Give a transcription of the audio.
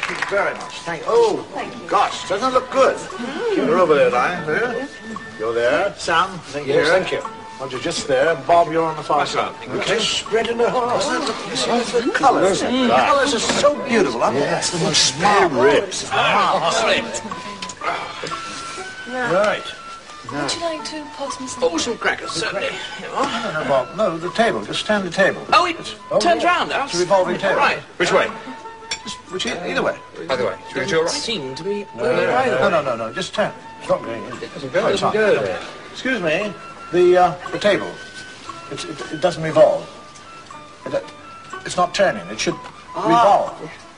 you very much. Thank you. Oh, gosh, doesn't it look good? You're over there, Lion. There. You're there. Sam, thank you. Yes, thank you. Roger, just there. Bob, you're on the far side. Okay. Spread in the heart. The colours. The colours are so beautiful, aren't they? Yes, the most spare ribs. Right. Would you like to pass me some? Oh, some crackers, certainly. No, Bob. No, the table. Just stand the table. Oh, it turns round. It's a revolving table. Right. Which way? Which, either way. Either way. Should we go to your right? Seem to be either. No. Just turn. It's not going in. It doesn't go. Excuse me. The table. It doesn't revolve. It's not turning. It should revolve.